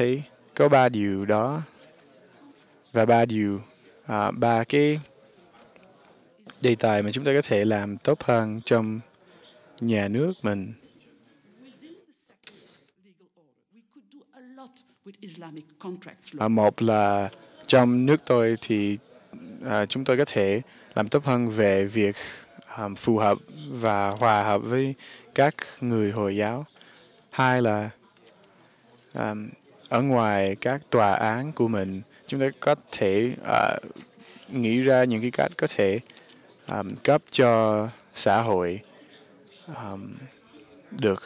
thấy có ba điều đó, và ba cái đề tài mà chúng ta có thể làm tốt hơn trong nhà nước mình. Một là trong nước tôi thì chúng tôi có thể làm tốt hơn về việc phù hợp và hòa hợp với các người Hồi giáo. Hai là ở ngoài các tòa án của mình, chúng ta có thể nghĩ ra những cái cách có thể cấp cho xã hội được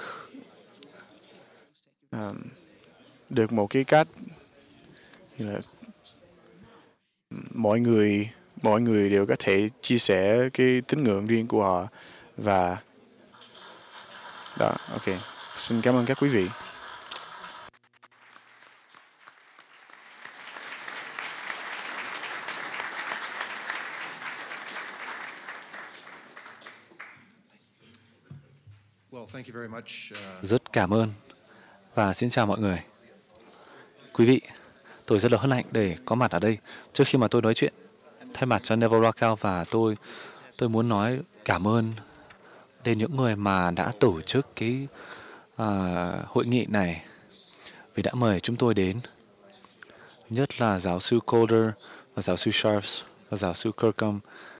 được một cái cách như là mọi người đều có thể chia sẻ cái tín ngưỡng riêng của họ. Và đó, ok, xin cảm ơn các quý vị. Rất cảm ơn và xin chào mọi người. Quý vị, tôi rất là hân hạnh để có mặt ở đây. Trước khi mà tôi nói chuyện thay mặt cho Neville Rockwell, và tôi muốn nói cảm ơn đến những người mà đã tổ chức cái hội nghị này vì đã mời chúng tôi đến, nhất là giáo sư Calder và giáo sư Sharps và giáo sư Kirkham.